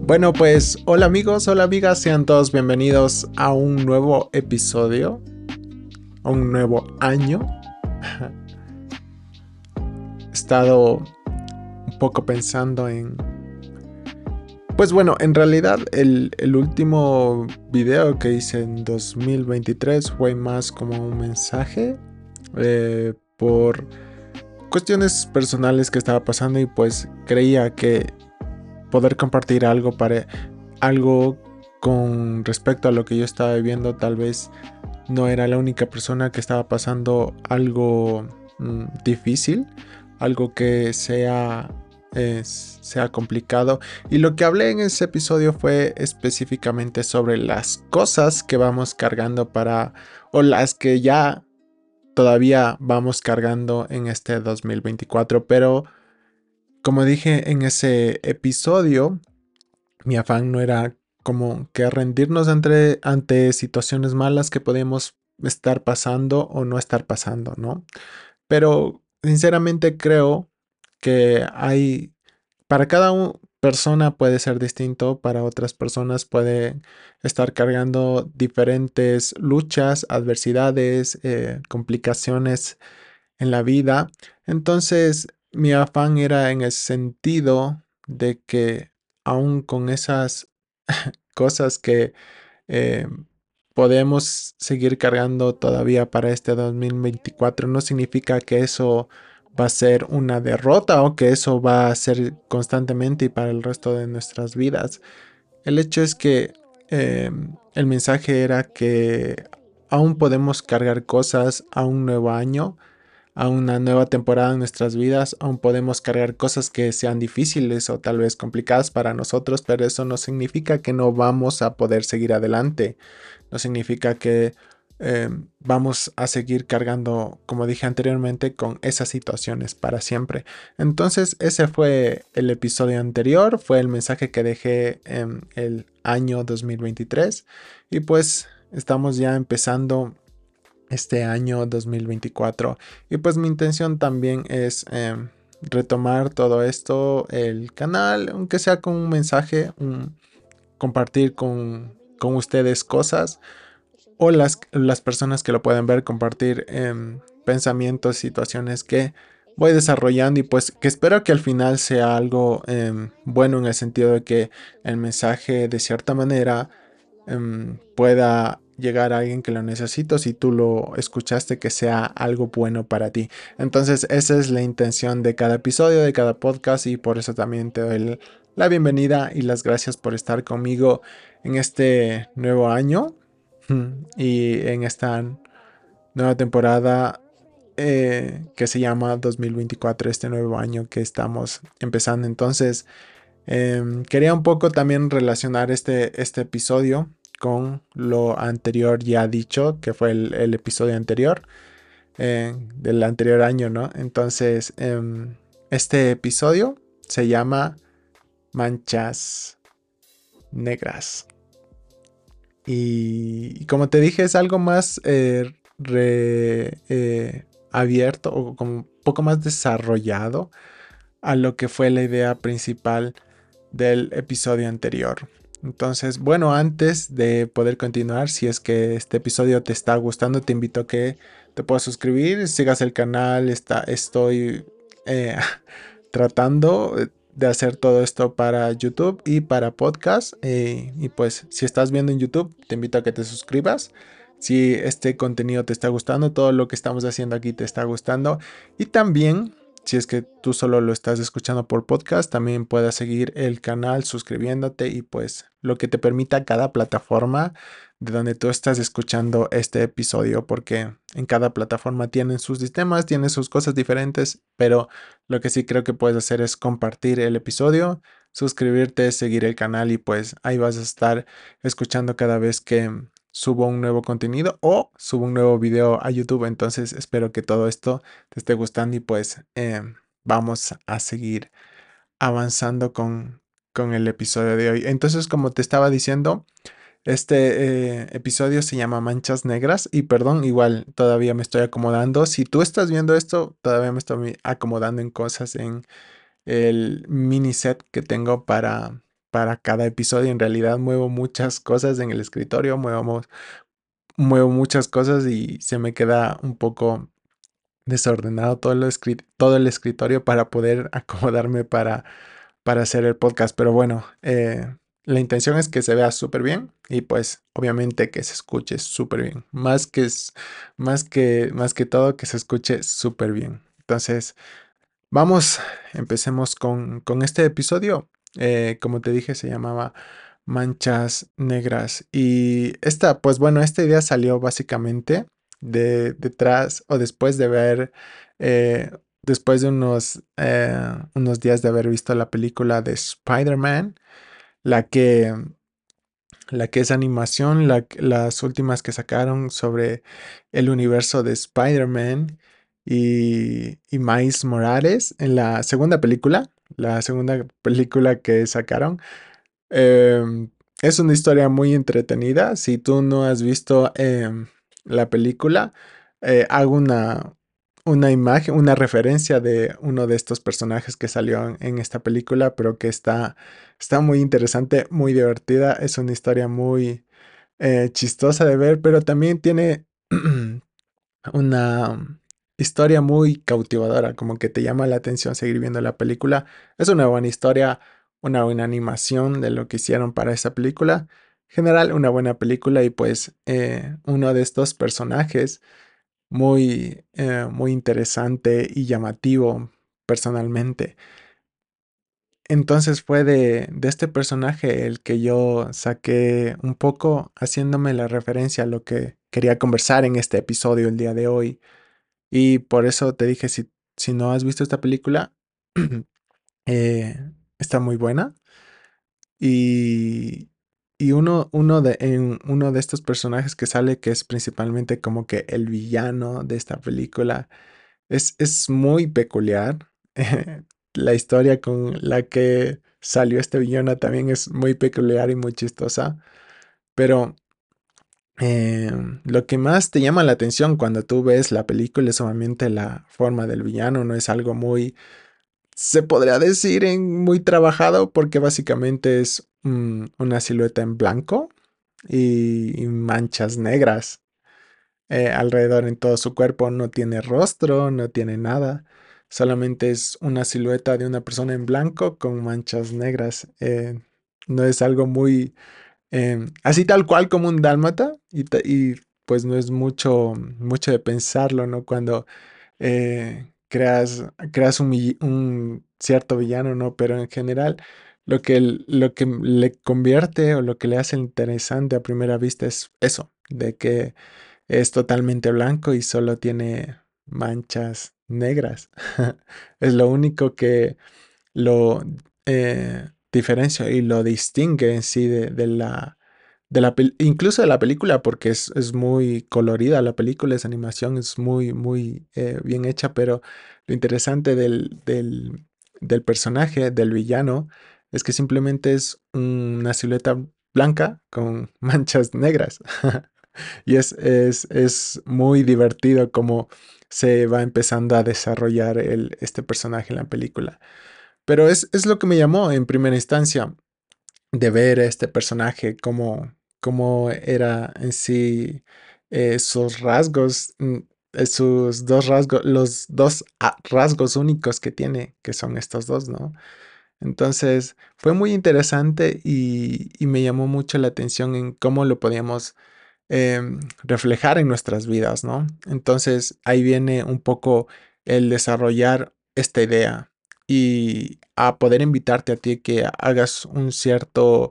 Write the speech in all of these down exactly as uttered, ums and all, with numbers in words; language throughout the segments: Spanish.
Bueno, pues hola amigos, hola amigas, sean todos bienvenidos a un nuevo episodio, a un nuevo año. He estado un poco pensando en... Pues bueno, en realidad el, el último video que hice en dos mil veintitrés fue más como un mensaje eh, por cuestiones personales que estaba pasando, y pues creía que poder compartir algo para algo con respecto a lo que yo estaba viviendo, tal vez no era la única persona que estaba pasando algo mm, difícil, algo que sea, eh, sea complicado. Y lo que hablé en ese episodio fue específicamente sobre las cosas que vamos cargando para, o las que ya todavía vamos cargando en este dos mil veinticuatro. Pero como dije en ese episodio, mi afán no era como que rendirnos ante, ante situaciones malas que podemos estar pasando o no estar pasando, ¿no? Pero sinceramente creo que hay, para cada un- persona puede ser distinto, para otras personas puede estar cargando diferentes luchas, adversidades, eh, complicaciones en la vida. Entonces, mi afán era en el sentido de que aún con esas cosas que eh, podemos seguir cargando todavía para este dos mil veinticuatro, no significa que eso va a ser una derrota o que eso va a ser constantemente y para el resto de nuestras vidas. El hecho es que eh, el mensaje era que aún podemos cargar cosas a un nuevo año, a una nueva temporada en nuestras vidas. Aún podemos cargar cosas que sean difíciles o tal vez complicadas para nosotros, pero eso no significa que no vamos a poder seguir adelante. No significa que eh, vamos a seguir cargando, como dije anteriormente, con esas situaciones para siempre. Entonces ese fue el episodio anterior, fue el mensaje que dejé en el año dos mil veintitrés, y pues estamos ya empezando este año dos mil veinticuatro, y pues mi intención también es eh, retomar todo esto, el canal, aunque sea con un mensaje, un, compartir con, con ustedes cosas, o las, las personas que lo pueden ver, compartir eh, pensamientos, situaciones que voy desarrollando, y pues que espero que al final sea algo eh, bueno, en el sentido de que el mensaje de cierta manera em, pueda llegar a alguien que lo necesita. Si tú lo escuchaste, que sea algo bueno para ti. Entonces esa es la intención de cada episodio, de cada podcast, y por eso también te doy el- la bienvenida y las gracias por estar conmigo en este nuevo año y en esta nueva temporada eh, que se llama dos mil veinticuatro, este nuevo año que estamos empezando. Entonces Em, quería un poco también relacionar este, este episodio con lo anterior ya dicho, que fue el, el episodio anterior, eh, del anterior año, ¿no? Entonces, em, este episodio se llama Manchas Negras. Y, y como te dije, es algo más eh, re- eh, abierto, o como un poco más desarrollado a lo que fue la idea principal del episodio anterior. Entonces, bueno, antes de poder continuar, si es que este episodio te está gustando, te invito a que te puedas suscribir, sigas el canal. Está, estoy eh, tratando de hacer todo esto para YouTube y para podcast. Eh, y pues, si estás viendo en YouTube, te invito a que te suscribas. Si este contenido te está gustando, todo lo que estamos haciendo aquí te está gustando. Y también, si es que tú solo lo estás escuchando por podcast, también puedes seguir el canal suscribiéndote, y pues lo que te permita cada plataforma de donde tú estás escuchando este episodio, porque en cada plataforma tienen sus sistemas, tienen sus cosas diferentes, pero lo que sí creo que puedes hacer es compartir el episodio, suscribirte, seguir el canal, y pues ahí vas a estar escuchando cada vez que subo un nuevo contenido o subo un nuevo video a YouTube. Entonces espero que todo esto te esté gustando, y pues eh, vamos a seguir avanzando con, con el episodio de hoy. Entonces, como te estaba diciendo, este eh, episodio se llama Manchas Negras, y perdón, igual todavía me estoy acomodando. Si tú estás viendo esto, todavía me estoy acomodando en cosas en el mini set que tengo para, para cada episodio. En realidad muevo muchas cosas en el escritorio, muevo, muevo muchas cosas y se me queda un poco desordenado todo, lo escrit todo el escritorio para poder acomodarme para, para hacer el podcast. Pero bueno, eh, la intención es que se vea súper bien y pues obviamente que se escuche súper bien. Más que, más que, más que todo que se escuche súper bien. Entonces, vamos, empecemos con, con este episodio. Eh, como te dije, se llamaba Manchas Negras. Y esta, pues bueno, esta idea salió básicamente de detrás o después de ver, eh, después de unos, eh, unos días de haber visto la película de Spider-Man, la que la que es animación, la- las últimas que sacaron sobre el universo de Spider-Man y, y Miles Morales en la segunda película, la segunda película que sacaron. Em, es una historia muy entretenida. Si tú no has visto em, la película, eh, hago una, una imagen, una referencia de uno de estos personajes que salió en, en esta película, pero que está, está muy interesante, muy divertida. Es una historia muy eh, chistosa de ver, pero también tiene una historia muy cautivadora, como que te llama la atención seguir viendo la película. Es una buena historia, una buena animación de lo que hicieron para esa película. En general, una buena película y pues eh, uno de estos personajes muy, eh, muy interesante y llamativo personalmente. Entonces fue de, de este personaje el que yo saqué un poco haciéndome la referencia a lo que quería conversar en este episodio el día de hoy. Y por eso te dije, si, si no has visto esta película, eh, está muy buena. Y, y uno, uno, de, en uno de estos personajes que sale, que es principalmente como que el villano de esta película, es, es muy peculiar. La historia con la que salió este villano también es muy peculiar y muy chistosa. Pero eh, lo que más te llama la atención cuando tú ves la película es obviamente la forma del villano. No es algo muy, se podría decir, en muy trabajado porque básicamente es mm, una silueta en blanco y, y manchas negras eh, alrededor en todo su cuerpo. No tiene rostro, no tiene nada. Solamente es una silueta de una persona en blanco con manchas negras. Eh, no es algo muy em, así tal cual como un dálmata y, ta- y, pues no es mucho, mucho de pensarlo, ¿no? Cuando eh, creas, creas un, vi- un cierto villano, ¿no? Pero en general lo que, l- lo que le convierte o lo que le hace interesante a primera vista es eso, de que es totalmente blanco y solo tiene manchas negras. Es lo único que lo eh, diferencia y lo distingue en sí de, de la, de la pel- incluso de la película, porque es, es muy colorida la película, esa animación es muy, muy eh, bien hecha, pero lo interesante del, del, del personaje, del villano, es que simplemente es una silueta blanca con manchas negras. Y es, es, es muy divertido cómo se va empezando a desarrollar el, este personaje en la película. Pero es, es lo que me llamó en primera instancia de ver a este personaje, cómo, cómo era en sí eh, sus rasgos, mm, eh, sus dos rasgos, los dos ah, rasgos únicos que tiene, que son estos dos, ¿no? Entonces fue muy interesante y, y me llamó mucho la atención en cómo lo podíamos em, reflejar en nuestras vidas, ¿no? Entonces ahí viene un poco el desarrollar esta idea y a poder invitarte a ti que hagas un cierto,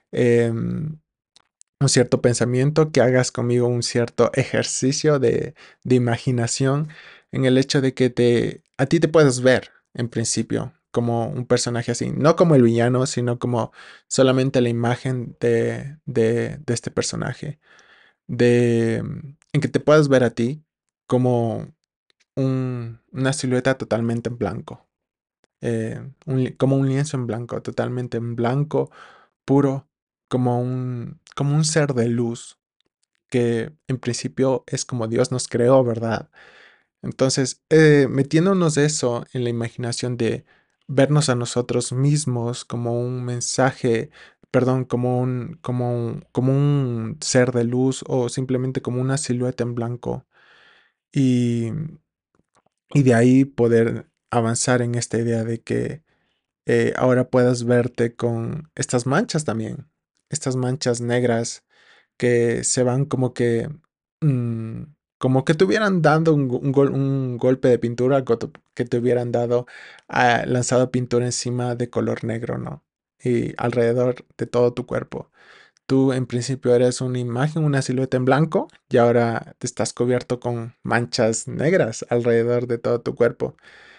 em, un cierto pensamiento, que hagas conmigo un cierto ejercicio de, de imaginación en el hecho de que te, a ti te puedas ver en principio como un personaje así, no como el villano, sino como solamente la imagen de, de, de este personaje de en que te puedas ver a ti como un- una silueta totalmente en blanco, eh, un li- como un lienzo en blanco, totalmente en blanco, puro, como un, como un ser de luz que en principio es como Dios nos creó, ¿verdad? Entonces, eh, metiéndonos eso en la imaginación de vernos a nosotros mismos como un mensaje, perdón, como un, como un, como un ser de luz o simplemente como una silueta en blanco. Y, y de ahí poder avanzar en esta idea de que eh, ahora puedas verte con estas manchas también, estas manchas negras que se van como que, mm, como que te hubieran dado un, un gol- un golpe de pintura, co- que te hubieran dado, ah, lanzado pintura encima de color negro, ¿no? Y alrededor de todo tu cuerpo. Tú en principio eres una imagen, una silueta en blanco y ahora te estás cubierto con manchas negras alrededor de todo tu cuerpo.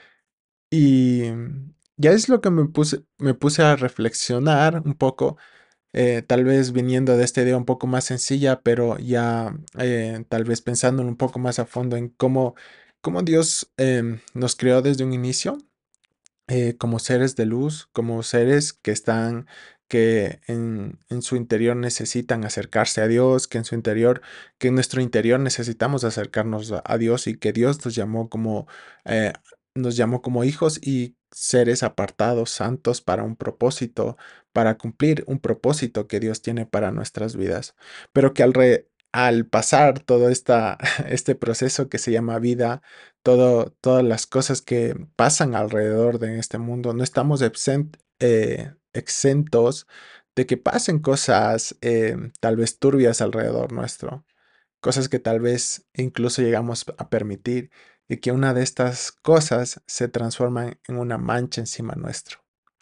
Y ya es lo que me puse, me puse a reflexionar un poco, eh, tal vez viniendo de esta idea un poco más sencilla, pero ya eh, tal vez pensando un poco más a fondo en cómo, cómo Dios em, nos creó desde un inicio, eh, como seres de luz, como seres que están, que en, en su interior necesitan acercarse a Dios, que en su interior, que en nuestro interior necesitamos acercarnos a, a Dios y que Dios nos llamó como, eh, nos llamó como hijos y seres apartados, santos para un propósito, para cumplir un propósito que Dios tiene para nuestras vidas. Pero que al, re- al pasar todo esta, este proceso que se llama vida, todo, todas las cosas que pasan alrededor de este mundo. No estamos exent- eh, exentos de que pasen cosas eh, tal vez turbias alrededor nuestro, cosas que tal vez incluso llegamos a permitir y que una de estas cosas se transforma en una mancha encima nuestro.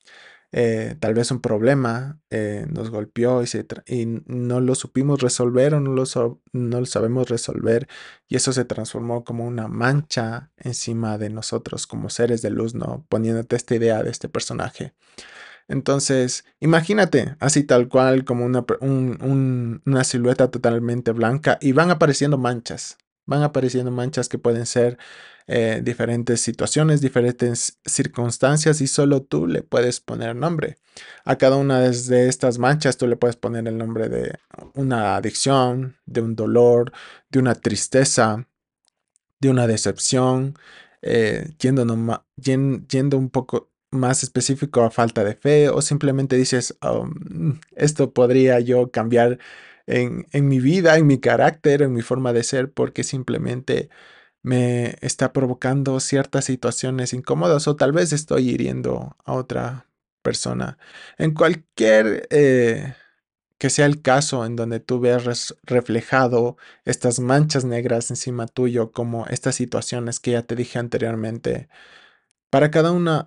Eh, tal vez un problema eh, nos golpeó y, se tra- y no lo supimos resolver o no lo, so- no lo sabemos resolver y eso se transformó como una mancha encima de nosotros como seres de luz, ¿no? Poniéndote esta idea de este personaje. Entonces, imagínate, así tal cual, como una, per- un- un- una silueta totalmente blanca y van apareciendo manchas. Van apareciendo manchas que pueden ser eh, diferentes situaciones, diferentes circunstancias y solo tú le puedes poner nombre. A cada una de de estas manchas tú le puedes poner el nombre de una adicción, de un dolor, de una tristeza, de una decepción, eh, yendo, noma- yen- yendo un poco más específico a falta de fe o simplemente dices, "Um, esto podría yo cambiar en, en mi vida, en mi carácter, en mi forma de ser, porque simplemente me está provocando ciertas situaciones incómodas o tal vez estoy hiriendo a otra persona. En cualquier eh, que sea el caso en donde tú veas res- reflejado estas manchas negras encima tuyo, como estas situaciones que ya te dije anteriormente, para cada una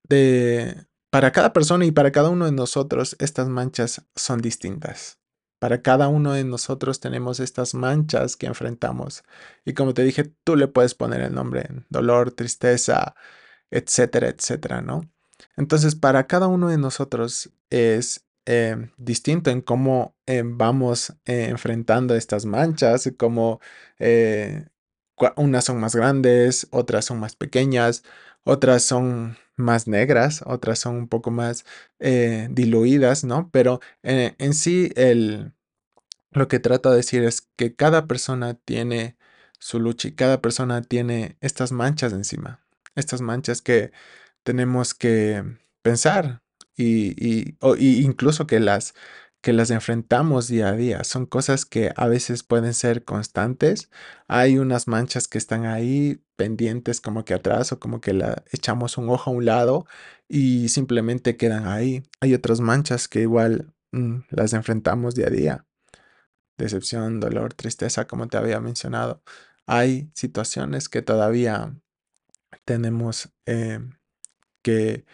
de, para cada persona y para cada uno de nosotros, estas manchas son distintas. Para cada uno de nosotros tenemos estas manchas que enfrentamos. Y como te dije, tú le puedes poner el nombre, dolor, tristeza, etcétera, etcétera, ¿no? Entonces, para cada uno de nosotros es eh, distinto en cómo eh, vamos eh, enfrentando estas manchas, y cómo eh, cua- unas son más grandes, otras son más pequeñas, otras son más negras, otras son un poco más eh, diluidas, ¿no? Pero eh, en sí el lo que trato de decir es que cada persona tiene su lucha y cada persona tiene estas manchas encima, estas manchas que tenemos que pensar y, y- o- y incluso que las, que las enfrentamos día a día. Son cosas que a veces pueden ser constantes. Hay unas manchas que están ahí pendientes como que atrás o como que la echamos un ojo a un lado y simplemente quedan ahí. Hay otras manchas que igual mm, las enfrentamos día a día, decepción, dolor, tristeza, como te había mencionado. Hay situaciones que todavía tenemos eh, que,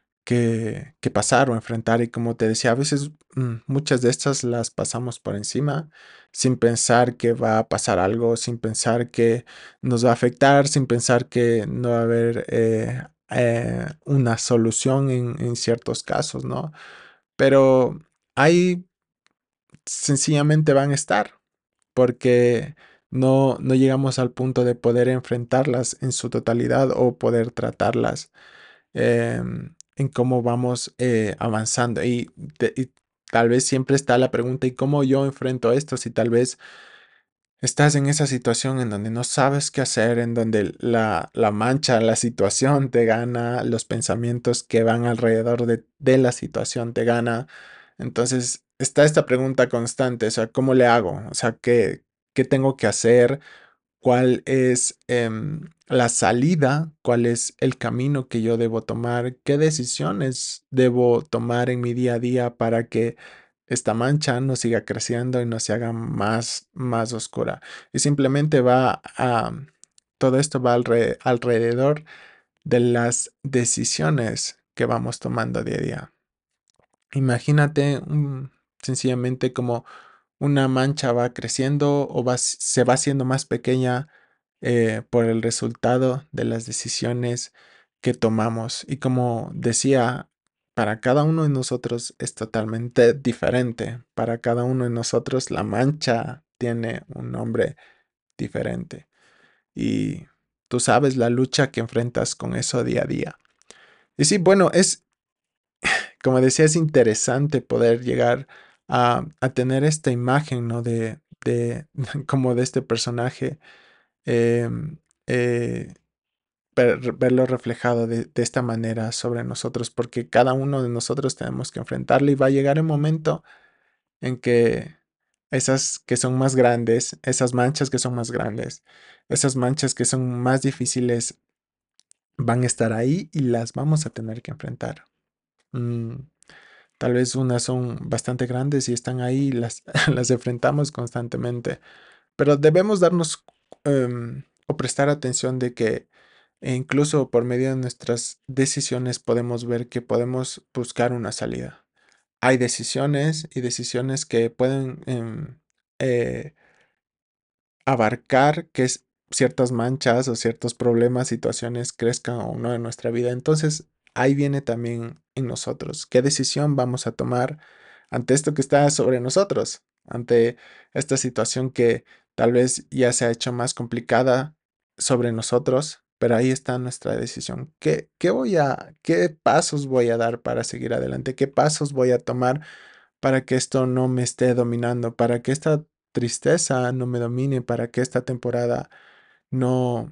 que, que pasar o enfrentar y como te decía, a veces mm, muchas de estas las pasamos por encima sin pensar que va a pasar algo, sin pensar que nos va a afectar, sin pensar que no va a haber eh, eh, una solución en, en ciertos casos, ¿no? Pero ahí sencillamente van a estar porque no, no llegamos al punto de poder enfrentarlas en su totalidad o poder tratarlas em, en cómo vamos eh, avanzando. Y, te- y tal vez siempre está la pregunta, ¿y cómo yo enfrento esto? Si tal vez estás en esa situación en donde no sabes qué hacer, en donde la, la mancha, la situación te gana, los pensamientos que van alrededor de, de la situación te gana. Entonces está esta pregunta constante, o sea, ¿cómo le hago? O sea, ¿qué, qué tengo que hacer? ¿Cuál es em, la salida? ¿Cuál es el camino que yo debo tomar? ¿Qué decisiones debo tomar en mi día a día para que esta mancha no siga creciendo y no se haga más, más oscura? Y simplemente va a, todo esto va alre- alrededor de las decisiones que vamos tomando día a día. Imagínate mm, sencillamente como una mancha va creciendo o va, se va haciendo más pequeña eh, por el resultado de las decisiones que tomamos. Y como decía, para cada uno de nosotros es totalmente diferente. Para cada uno de nosotros la mancha tiene un nombre diferente. Y tú sabes la lucha que enfrentas con eso día a día. Y sí, bueno, es, como decía, es interesante poder llegar a, a tener esta imagen, ¿no? De, de como de este personaje. em, eh, ver- verlo reflejado de, de esta manera sobre nosotros, porque cada uno de nosotros tenemos que enfrentarlo y va a llegar el momento en que esas que son más grandes, esas manchas que son más grandes, esas manchas que son más difíciles van a estar ahí y las vamos a tener que enfrentar. Mm, tal vez unas son bastante grandes y están ahí y las, las enfrentamos constantemente, pero debemos darnos em, o prestar atención de que e incluso por medio de nuestras decisiones podemos ver que podemos buscar una salida. Hay decisiones y decisiones que pueden em, eh, abarcar que es ciertas manchas o ciertos problemas, situaciones crezcan o no en nuestra vida. Entonces, ahí viene también en nosotros. ¿Qué decisión vamos a tomar ante esto que está sobre nosotros? Ante esta situación que tal vez ya se ha hecho más complicada sobre nosotros, pero ahí está nuestra decisión. ¿Qué, qué voy a, qué pasos voy a dar para seguir adelante? ¿Qué pasos voy a tomar para que esto no me esté dominando, para que esta tristeza no me domine, para que esta temporada no,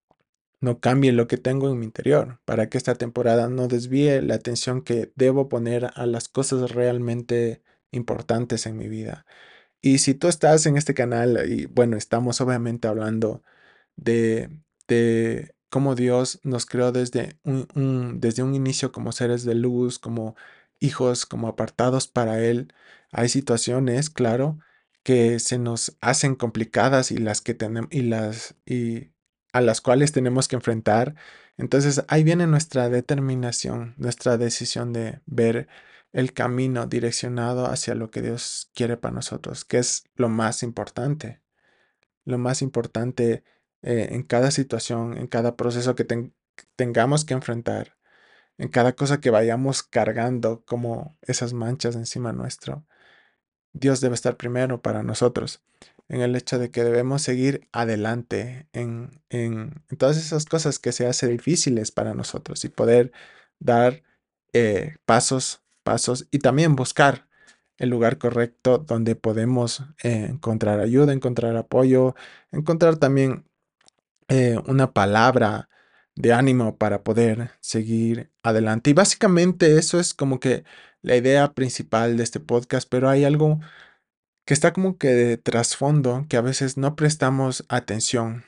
no cambie lo que tengo en mi interior, para que esta temporada no desvíe la atención que debo poner a las cosas realmente importantes en mi vida? Y si tú estás en este canal y bueno, estamos obviamente hablando de, de cómo Dios nos creó desde un, un- desde un inicio como seres de luz, como hijos, como apartados para Él. Hay situaciones, claro, que se nos hacen complicadas y las que tenemos y las y a las cuales tenemos que enfrentar. Entonces ahí viene nuestra determinación, nuestra decisión de ver el camino direccionado hacia lo que Dios quiere para nosotros, que es lo más importante. Lo más importante eh, en cada situación, en cada proceso que ten- tengamos que enfrentar, en cada cosa que vayamos cargando como esas manchas encima nuestro. Dios debe estar primero para nosotros, en el hecho de que debemos seguir adelante en, en, en todas esas cosas que se hacen difíciles para nosotros y poder dar eh, pasos, pasos y también buscar el lugar correcto donde podemos eh, encontrar ayuda, encontrar apoyo, encontrar también eh, una palabra de ánimo para poder seguir adelante. Y básicamente eso es como que la idea principal de este podcast, pero hay algo que está como que de trasfondo que a veces no prestamos atención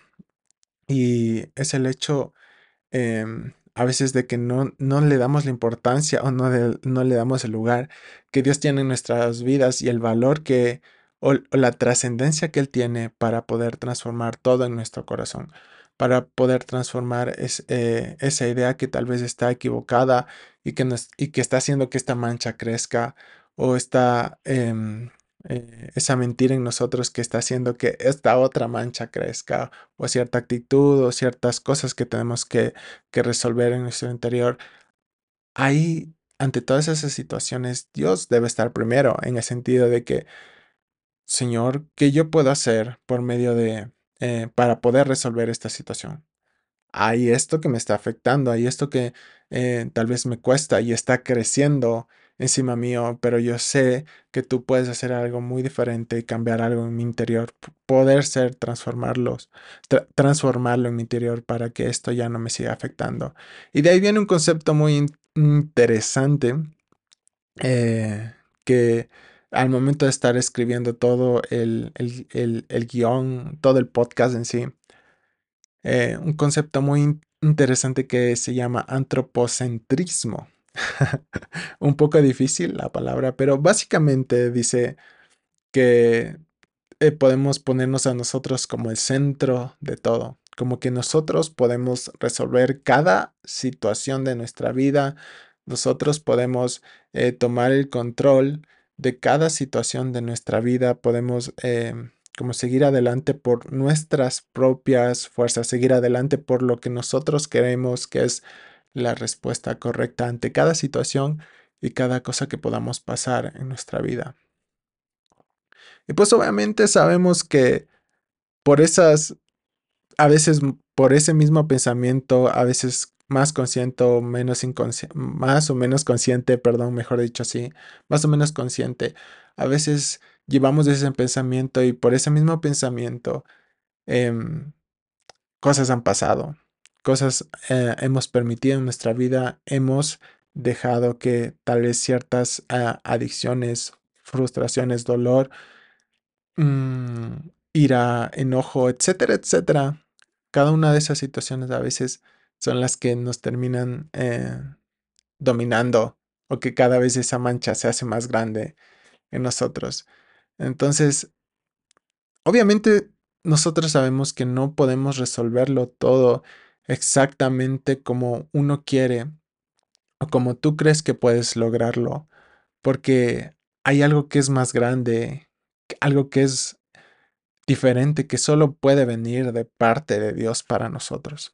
y es el hecho em, a veces de que no, no le damos la importancia o no, de- no le damos el lugar que Dios tiene en nuestras vidas y el valor que o, o la trascendencia que Él tiene para poder transformar todo en nuestro corazón, para poder transformar es- eh, esa idea que tal vez está equivocada y que, nos, y que está haciendo que esta mancha crezca o está em, eh, esa mentira en nosotros que está haciendo que esta otra mancha crezca o cierta actitud o ciertas cosas que tenemos que que resolver en nuestro interior. Ahí, ante todas esas situaciones, Dios debe estar primero en el sentido de que, Señor, ¿qué yo puedo hacer por medio de, eh, para poder resolver esta situación? Hay esto que me está afectando, hay esto que eh, tal vez me cuesta y está creciendo encima mío, pero yo sé que tú puedes hacer algo muy diferente y cambiar algo en mi interior, p- poder ser, transformarlos, tra- transformarlo en mi interior para que esto ya no me siga afectando. Y de ahí viene un concepto muy in- interesante eh, que al momento de estar escribiendo todo el, el, el, el guión, todo el podcast en sí, eh, un concepto muy in- interesante que se llama antropocentrismo. Un poco difícil la palabra, pero básicamente dice que eh, podemos ponernos a nosotros como el centro de todo, como que nosotros podemos resolver cada situación de nuestra vida, nosotros podemos eh, tomar el control de cada situación de nuestra vida, podemos eh, como seguir adelante por nuestras propias fuerzas, seguir adelante por lo que nosotros queremos, que es la respuesta correcta ante cada situación y cada cosa que podamos pasar en nuestra vida. Y pues obviamente sabemos que por esas, a veces m- por ese mismo pensamiento, a veces más consciente o menos inconsciente, más o menos consciente, perdón, mejor dicho así, más o menos consciente, a veces llevamos ese pensamiento y por ese mismo pensamiento em, cosas han pasado, cosas eh, hemos permitido en nuestra vida, hemos dejado que tal vez ciertas ah, adicciones, frustraciones, dolor, mm, ira, enojo, etcétera, etcétera. Cada una de esas situaciones a veces son las que nos terminan eh, dominando o que cada vez esa mancha se hace más grande en nosotros. Entonces, obviamente nosotros sabemos que no podemos resolverlo todo exactamente como uno quiere o como tú crees que puedes lograrlo, porque hay algo que es más grande, algo que es diferente que solo puede venir de parte de Dios para nosotros.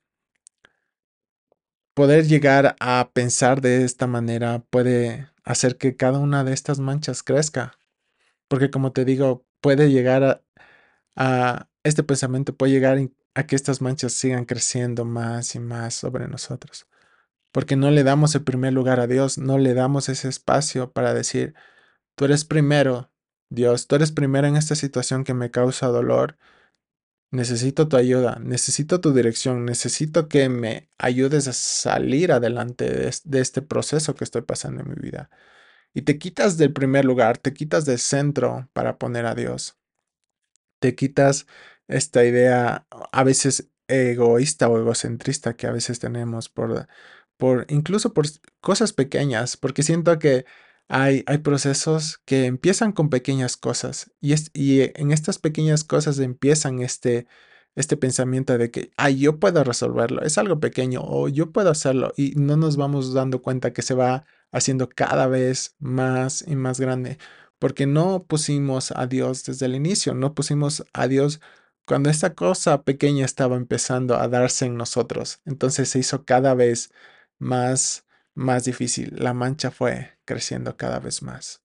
Poder llegar a pensar de esta manera puede hacer que cada una de estas manchas crezca, porque como te digo, puede llegar a, a este pensamiento puede llegar a que estas manchas sigan creciendo más y más sobre nosotros, porque no le damos el primer lugar a Dios, no le damos ese espacio para decir, tú eres primero, Dios, tú eres primero en esta situación que me causa dolor. Necesito tu ayuda, necesito tu dirección, necesito que me ayudes a salir adelante de, es- de este proceso que estoy pasando en mi vida. Y te quitas del primer lugar, te quitas del centro para poner a Dios. Te quitas esta idea a veces egoísta o egocentrista que a veces tenemos por, por incluso por s- cosas pequeñas, porque siento que hay, hay procesos que empiezan con pequeñas cosas y, es, y eh, en estas pequeñas cosas empiezan este, este pensamiento de que, ay, yo puedo resolverlo, es algo pequeño o yo puedo hacerlo y no nos vamos dando cuenta que se va haciendo cada vez más y más grande porque no pusimos a Dios desde el inicio, no pusimos a Dios cuando esta cosa pequeña estaba empezando a darse en nosotros. Entonces se hizo cada vez más, más difícil. La mancha fue creciendo cada vez más.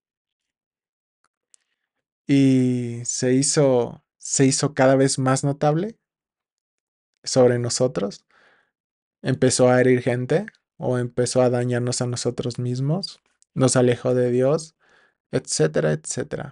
Y se hizo, se hizo cada vez más notable sobre nosotros. Empezó a herir gente o empezó a dañarnos a nosotros mismos. Nos alejó de Dios, etcétera, etcétera.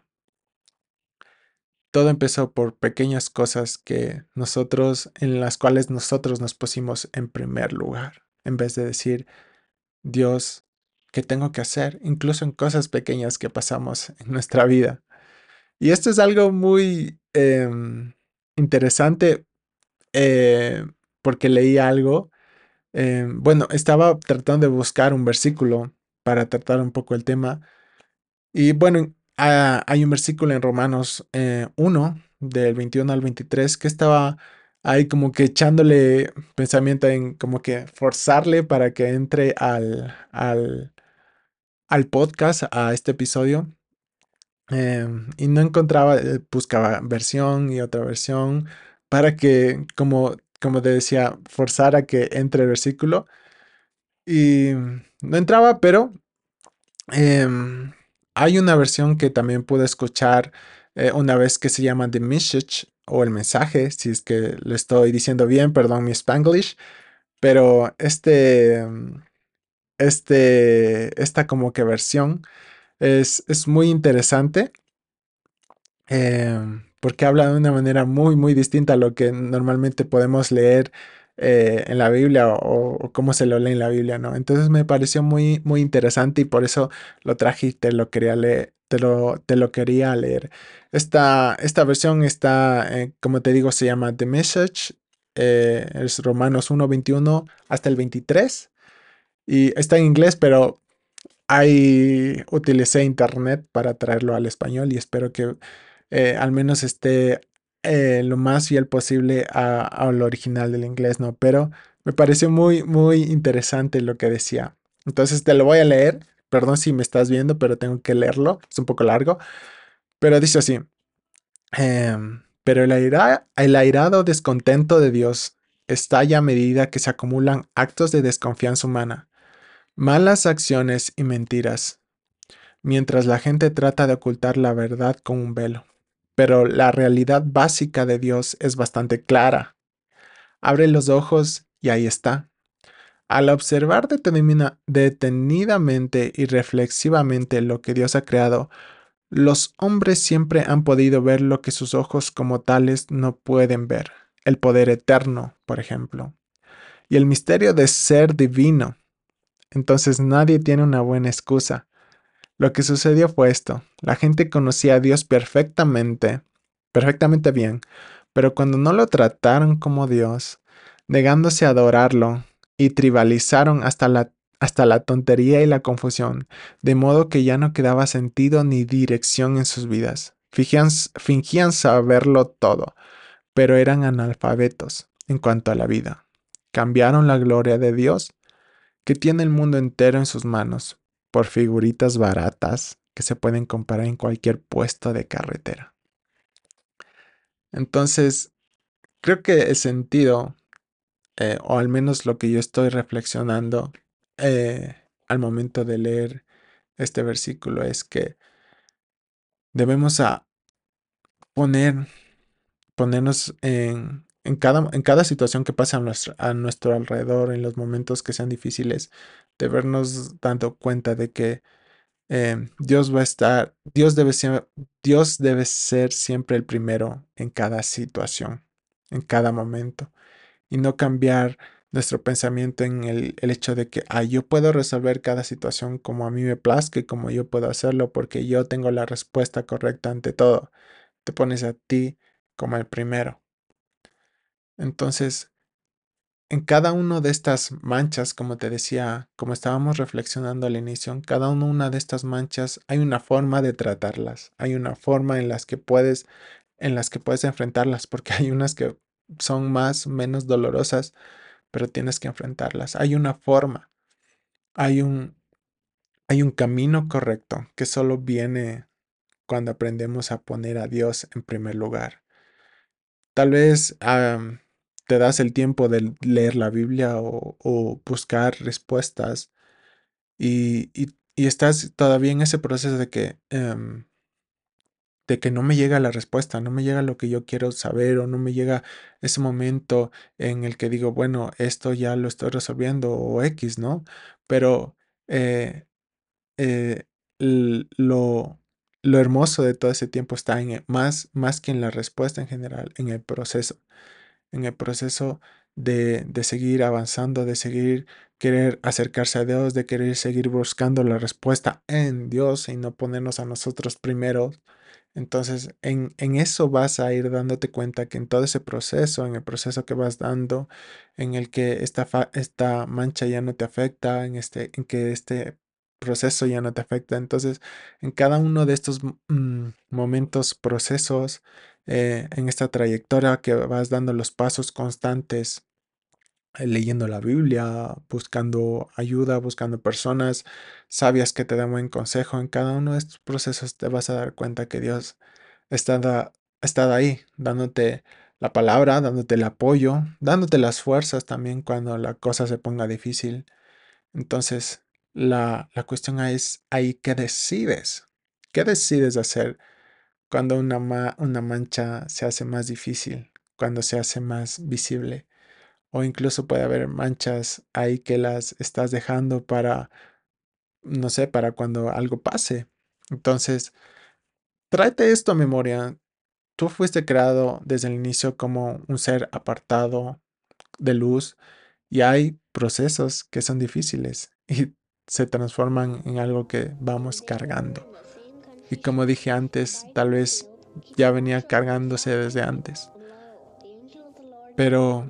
Todo empezó por pequeñas cosas que nosotros, en las cuales nosotros nos pusimos en primer lugar, en vez de decir, Dios, ¿qué tengo que hacer? Incluso en cosas pequeñas que pasamos en nuestra vida. Y esto es algo muy eh, interesante eh, porque leí algo. Eh, bueno, estaba tratando de buscar un versículo para tratar un poco el tema. Y bueno, ah, hay un versículo en Romanos eh, uno, del veintiuno al veintitrés, que estaba ahí como que echándole pensamiento en como que forzarle para que entre al, al, al podcast, a este episodio. Em, y no encontraba, eh, buscaba versión y otra versión para que, como, como te decía, forzara que entre el versículo. Y no entraba, pero Em, hay una versión que también pude escuchar eh, una vez que se llama The Message o el mensaje, si es que lo estoy diciendo bien, perdón mi Spanglish, pero este, em, este, esta como que versión es, es muy interesante, em, porque habla de una manera muy, muy distinta a lo que normalmente podemos leer eh, en la Biblia o, o cómo se lo lee en la Biblia, ¿no? Entonces me pareció muy, muy interesante y por eso lo traje y te lo quería leer, te lo, te lo quería leer. Esta, esta versión está, eh, como te digo, se llama The Message, eh, es Romanos uno veintiuno hasta el veintitrés y está en inglés, pero ahí utilicé internet para traerlo al español y espero que eh, al menos esté eh, lo más fiel posible a, a lo original del inglés, ¿no? Pero me pareció muy, muy interesante lo que decía. Entonces te lo voy a leer. Perdón si me estás viendo, pero tengo que leerlo. Es un poco largo. Pero dice así. em, pero el, aira- el airado descontento de Dios estalla a medida que se acumulan actos de desconfianza humana, malas acciones y mentiras mientras la gente trata de ocultar la verdad con un velo. Pero la realidad básica de Dios es bastante clara. Abre los ojos y ahí está. Al observar detenimina- detenidamente y reflexivamente lo que Dios ha creado, los hombres siempre han podido ver lo que sus ojos como tales no pueden ver. El poder eterno, por ejemplo, y el misterio de ser divino. Entonces nadie tiene una buena excusa. Lo que sucedió fue esto. La gente conocía a Dios perfectamente, perfectamente bien, pero cuando no lo trataron como Dios, negándose a adorarlo, y tribalizaron hasta la, hasta la tontería y la confusión, de modo que ya no quedaba sentido ni dirección en sus vidas. Fingían, fingían saberlo todo, pero eran analfabetos en cuanto a la vida. Cambiaron la gloria de Dios que tiene el mundo entero en sus manos por figuritas baratas que se pueden comprar en cualquier puesto de carretera. Entonces, creo que el sentido, eh, o al menos lo que yo estoy reflexionando eh, al momento de leer este versículo, es que debemos a poner, ponernos en, en cada, en cada situación que pasa a nuestro, a nuestro alrededor, en los momentos que sean difíciles, de vernos dando cuenta de que eh, Dios va a estar, Dios debe ser, Dios debe ser siempre el primero en cada situación, en cada momento, y no cambiar nuestro pensamiento en el, el hecho de que ah, yo puedo resolver cada situación como a mí me plazca y como yo puedo hacerlo porque yo tengo la respuesta correcta ante todo. Te pones a ti como el primero. Entonces, en cada una de estas manchas, como te decía, como estábamos reflexionando al inicio, en cada una de estas manchas hay una forma de tratarlas, hay una forma en las que puedes, en las que puedes enfrentarlas, porque hay unas que son más, menos dolorosas, pero tienes que enfrentarlas. Hay una forma, hay un, hay un camino correcto que solo viene cuando aprendemos a poner a Dios en primer lugar. Tal vez am, te das el tiempo de leer la Biblia o, o buscar respuestas y, y- y estás todavía en ese proceso de que, em, de que no me llega la respuesta, no me llega lo que yo quiero saber o no me llega ese momento en el que digo, bueno, esto ya lo estoy resolviendo o X, ¿no? Pero eh, eh, l- lo, lo hermoso de todo ese tiempo está en el- más, más que en la respuesta en general, en el proceso en el proceso de, de seguir avanzando, de seguir querer acercarse a Dios, de querer seguir buscando la respuesta en Dios y no ponernos a nosotros primero. Entonces, en, en eso vas a ir dándote cuenta que en todo ese proceso, en el proceso que vas dando, en el que esta, fa- esta mancha ya no te afecta, en, este, en que este proceso ya no te afecta. Entonces, en cada uno de estos mm, momentos, procesos, eh, en esta trayectoria que vas dando los pasos constantes, eh, leyendo la Biblia, buscando ayuda, buscando personas sabias que te den buen consejo, en cada uno de estos procesos te vas a dar cuenta que Dios está, da- está ahí, dándote la palabra, dándote el apoyo, dándote las fuerzas también cuando la cosa se ponga difícil. Entonces, la, la cuestión es ahí, ¿qué decides? ¿Qué decides hacer cuando una, ma- una mancha se hace más difícil, cuando se hace más visible? o incluso puede haber manchas ahí que las estás dejando para, no sé, para cuando algo pase. Entonces, tráete esto a memoria. Tú fuiste creado desde el inicio como un ser apartado de luz y hay procesos que son difíciles y se transforman en algo que vamos cargando. Y como dije antes, tal vez ya venía cargándose desde antes. Pero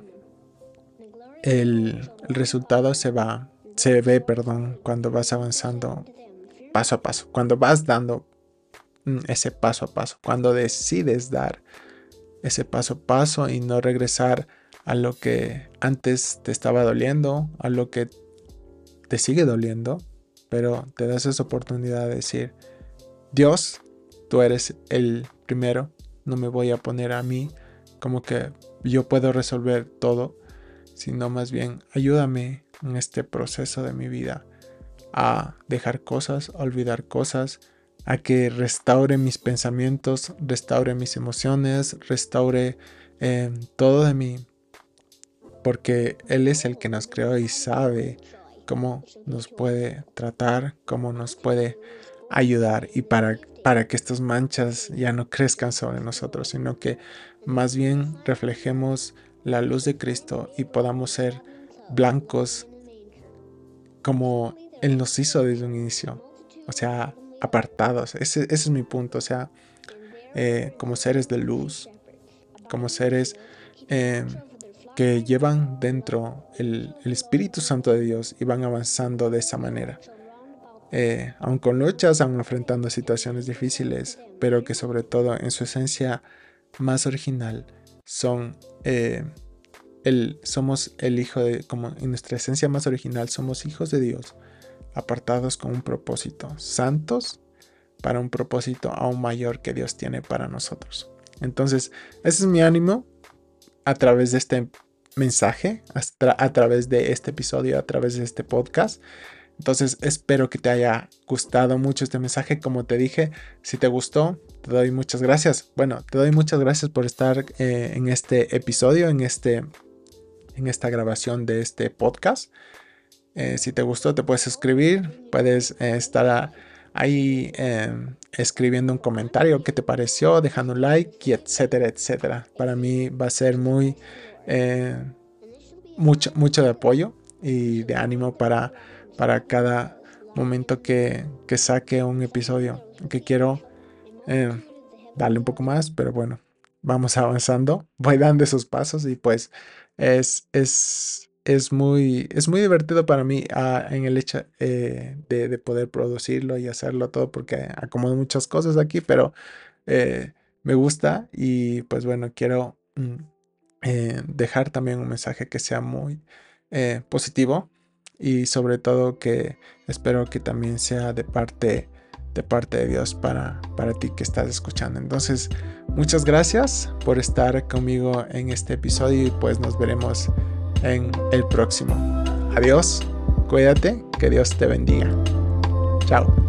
el, el resultado se va, se ve, perdón, cuando vas avanzando paso a paso, cuando vas dando mm, ese paso a paso, cuando decides dar ese paso a paso y no regresar a lo que antes te estaba doliendo, a lo que te sigue doliendo, pero te das esa oportunidad de decir, Dios, tú eres el primero, no me voy a poner a mí como que yo puedo resolver todo, sino más bien ayúdame en este proceso de mi vida a dejar cosas, a olvidar cosas, a que restaure mis pensamientos, restaure mis emociones, restaure eh, todo de mí, porque Él es el que nos creó y sabe cómo nos puede tratar, cómo nos puede ayudar y para, para que estas manchas ya no crezcan sobre nosotros, sino que más bien reflejemos la luz de Cristo y podamos ser blancos como Él nos hizo desde un inicio, o sea, apartados. Ese, ese es mi punto, o sea, eh, como seres de luz, como seres eh, que llevan dentro el, el Espíritu Santo de Dios y van avanzando de esa manera. Eh, aun con luchas, aun enfrentando situaciones difíciles, pero que sobre todo en su esencia más original son eh, el, somos el hijo de, como en nuestra esencia más original somos hijos de Dios, apartados con un propósito, santos para un propósito aún mayor que Dios tiene para nosotros. Entonces, ese es mi ánimo a través de este mensaje, hasta a través de este episodio, a través de este podcast. Entonces espero que te haya gustado mucho este mensaje. Como te dije, si te gustó, te doy muchas gracias. Bueno, te doy muchas gracias por estar eh, en este episodio, en, este, en esta grabación de este podcast. Eh, si te gustó, te puedes suscribir, puedes eh, estar a, ahí eh, escribiendo un comentario, qué te pareció, dejando un like, y etcétera, etcétera. Para mí va a ser muy, eh, mucho, mucho de apoyo y de ánimo para para cada momento que, que saque un episodio, que quiero eh, darle un poco más, pero bueno, vamos avanzando, voy dando esos pasos y pues es, es, es, muy, es muy divertido para mí uh, en el hecho eh, de, de poder producirlo y hacerlo todo, porque acomodo muchas cosas aquí, pero eh, me gusta y pues bueno, quiero mm, eh, dejar también un mensaje que sea muy eh, positivo. Y sobre todo que espero que también sea de parte de parte de Dios para, para ti que estás escuchando. Entonces, muchas gracias por estar conmigo en este episodio y pues nos veremos en el próximo. Adiós, cuídate, que Dios te bendiga. Chao.